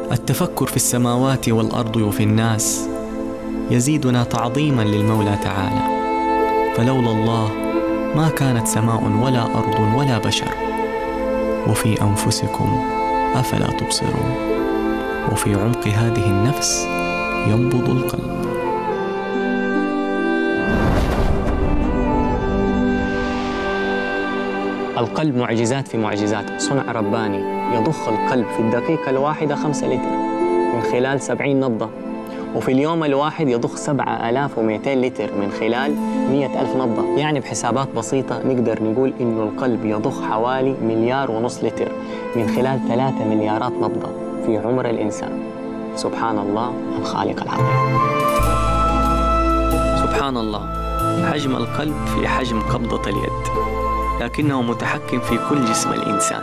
التفكر في السماوات والأرض وفي الناس يزيدنا تعظيما للمولى تعالى، فلولا الله ما كانت سماء ولا أرض ولا بشر. وفي أنفسكم أفلا تبصرون. وفي عمق هذه النفس ينبض القلب. القلب معجزات في معجزات، صنع رباني يضخ القلب في الدقيقة الواحدة 5 لتر من خلال 70 نبضة، وفي اليوم الواحد يضخ 7200 لتر من خلال 100,000 نبضة. يعني بحسابات بسيطة نقدر نقول إنه القلب يضخ حوالي 1.5 مليار لتر من خلال 3 مليارات نبضة في عمر الإنسان. سبحان الله الخالق العظيم. سبحان الله، حجم القلب في حجم قبضة اليد، لكنه متحكم في كل جسم الإنسان.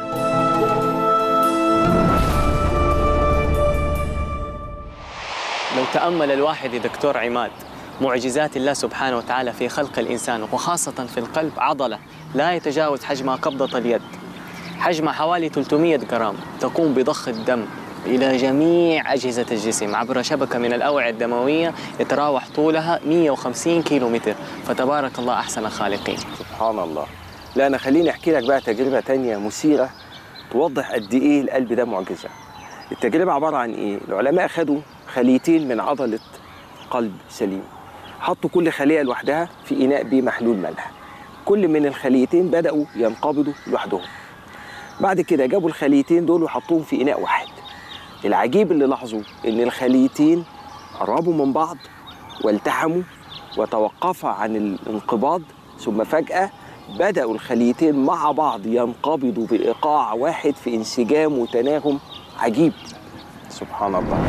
لو تأمل الواحد يا دكتور عماد معجزات الله سبحانه وتعالى في خلق الإنسان، وخاصة في القلب، عضلة لا يتجاوز حجمها قبضة اليد، حجمها حوالي 300 جرام، تقوم بضخ الدم إلى جميع أجهزة الجسم عبر شبكة من الأوعية الدموية يتراوح طولها 150 كيلومتر. فتبارك الله أحسن الخالقين. سبحان الله. لا، أنا خليني أحكي لك بقى تجربة تانية مثيرة توضح قد إيه القلب ده معجزة. التجربة عبارة عن إيه؟ العلماء خدوا خليتين من عضلة قلب سليم، حطوا كل خلية لوحدها في إناء بمحلول ملح. كل من الخليتين بدأوا ينقبضوا لوحدهم. بعد كده جابوا الخليتين دول وحطوهم في إناء واحد. العجيب اللي لاحظوا إن الخليتين قربوا من بعض والتحموا وتوقفا عن الانقباض، ثم فجأة بدأوا الخليتين مع بعض ينقبضوا بإيقاع واحد في انسجام وتناغم عجيب. سبحان الله.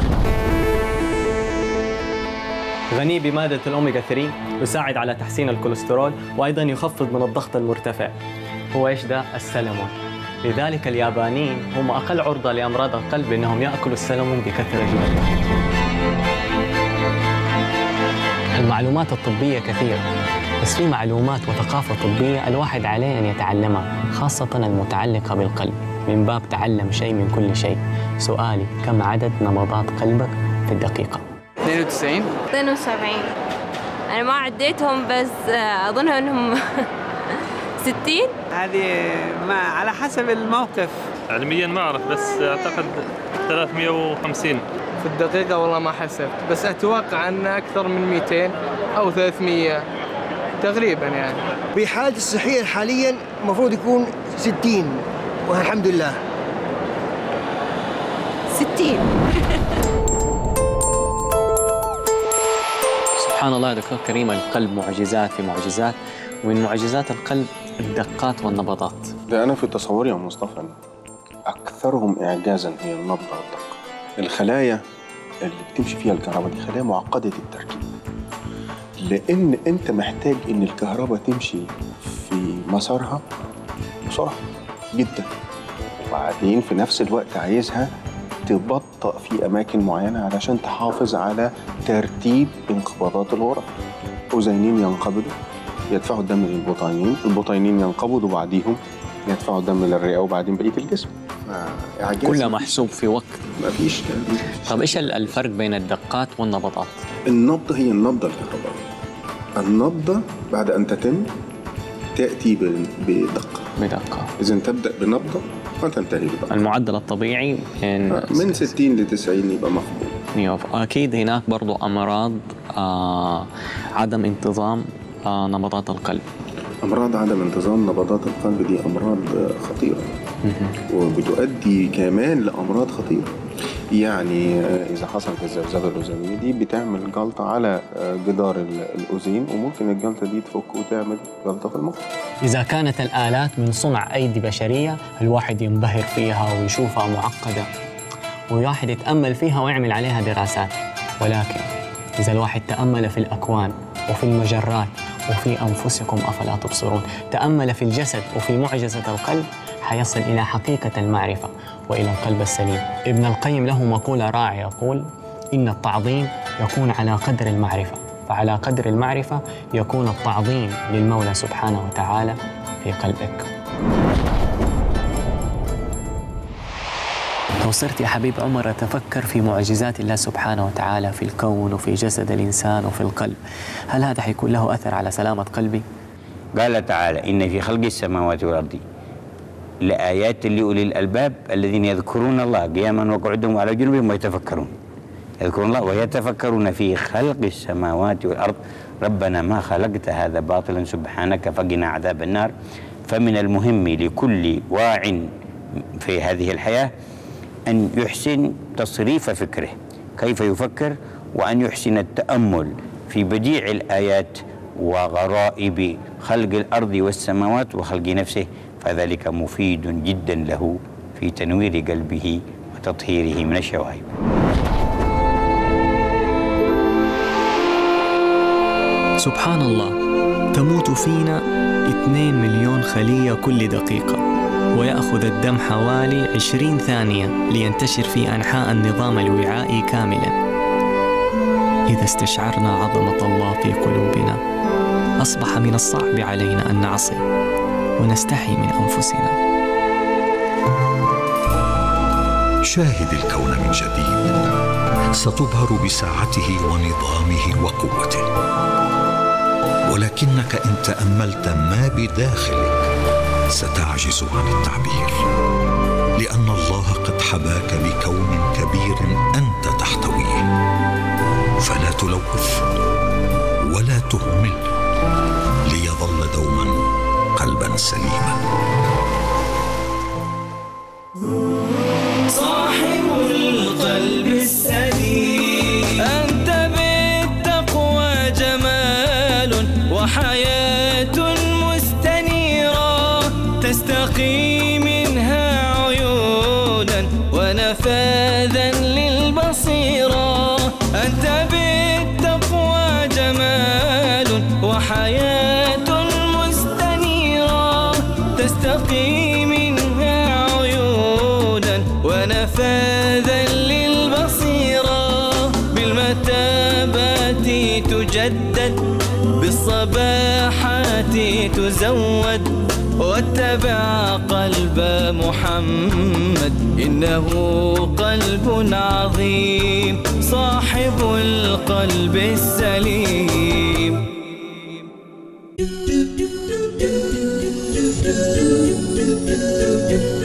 غني بمادة الأوميغا 3، يساعد على تحسين الكوليسترول وأيضاً يخفض من الضغط المرتفع. هو إيش ده؟ السلمون. لذلك اليابانيين هم أقل عرضة لأمراض القلب لأنهم يأكلوا السلمون بكثرة جدا. المعلومات الطبية كثيرة، بس في معلومات وثقافة طبية الواحد عليه أن يتعلمها، خاصة المتعلقة بالقلب. من باب تعلم شيء من كل شيء. سؤالي: كم عدد نبضات قلبك في الدقيقة؟ 92. أنا ما عديتهم، بس أظن أنهم 60. هذه ما على حسب الموقف. علميا ما أعرف، بس أعتقد 350 في الدقيقة. والله ما حسبت، بس أتوقع أن أكثر من 200 أو 300 تقريبا. يعني بحالتي الصحية حاليا المفروض يكون 60، والحمد لله 60. سبحان الله يا دكتور كريم، القلب معجزات في معجزات، ومن معجزات القلب الدقات والنبضات. ده أنا في تصوري يا مصطفى أكثرهم إعجازاً هي النبضة والدقة. الخلايا اللي بتمشي فيها الكهرباء دي خلايا معقدة التركيب، لأن أنت محتاج إن الكهرباء تمشي في مسارها بسرعة جدا، وبعدين في نفس الوقت عايزها تبطأ في أماكن معينة علشان تحافظ على ترتيب انقباضات الغرف. أذينين ينقبضوا يدفعوا الدم للبطينين، البطينين ينقبضوا بعديهم يدفعوا الدم للرئة وبعدين بقية الجسم. كلها محسوب في وقت. مفيش. طب إيش الفرق بين الدقات والنبضات؟ النبضة هي النبضة الكهربائية. النبضة بعد أن تتم تأتي بدقة. إذن تبدأ بنبضة وتنتهي بدقة. المعدل الطبيعي من 60 ل 90 يبقى مقبول. أكيد هناك برضو أمراض عدم انتظام نبضات القلب. أمراض عدم انتظام نبضات القلب دي أمراض خطيرة، وبتؤدي كمان لأمراض خطيرة. يعني إذا حصلت الذبذبة الأذنية دي بتعمل جلطة على جدار الأذين، وممكن الجلطة دي تفك وتعمل جلطة في المخ. إذا كانت الآلات من صنع أيدي بشرية الواحد ينبهر فيها ويشوفها معقدة، والواحد يتأمل فيها ويعمل عليها دراسات. ولكن إذا الواحد تأمل في الأكوان وفي المجرات وفي أنفسكم أفلا تبصرون، تأمل في الجسد وفي معجزة القلب، حيصل إلى حقيقة المعرفة وإلى القلب السليم. ابن القيم له مقولة رائعة يقول: إن التعظيم يكون على قدر المعرفة، فعلى قدر المعرفة يكون التعظيم للمولى سبحانه وتعالى في قلبك. لو صرت يا حبيب عمر أتفكر في معجزات الله سبحانه وتعالى في الكون وفي جسد الإنسان وفي القلب، هل هذا حيكون له أثر على سلامة قلبي؟ قال تعالى: إن في خلق السماوات والأرض لآيات لأولي الألباب الذين يذكرون الله قياما وقعودا وعلى جنوبهم ويتفكرون. يذكرون الله ويتفكرون في خلق السماوات والأرض ربنا ما خلقت هذا باطلا سبحانك فقنا عذاب النار. فمن المهم لكل واع في هذه الحياة أن يحسن تصريف فكره، كيف يفكر، وأن يحسن التأمل في بديع الآيات وغرائب خلق الأرض والسماوات وخلق نفسه، فذلك مفيد جدا له في تنوير قلبه وتطهيره من الشوائب. سبحان الله، تموت فينا 2 مليون خلية كل دقيقة، ويأخذ الدم حوالي 20 ثانية لينتشر في أنحاء النظام الوعائي كاملا. إذا استشعرنا عظمة الله في قلوبنا أصبح من الصعب علينا أن نعصي ونستحي من أنفسنا. شاهد الكون من جديد، ستبهر بساعته ونظامه وقوته، ولكنك إن تأملت ما بداخلك ستعجز عن التعبير، لأن الله قد حباك بكون كبير أنت تحتويه، فلا تلوث ولا تهمل ليظل دوما قلبا سليما. صاحب القلب السليم، أنت بالتقوى جمال وحياة مستنيرة، تستقي منها عيونا ونفاذا للبصيرة. أنت بالتقوى جمال وحياة مستنيرة، تستقي منها عيونا ونفاذا للبصيرة. بالمتابات تجدد، بالصباحات تزود، واتبع قلب محمد إنه قلب عظيم، صاحب القلب السليم.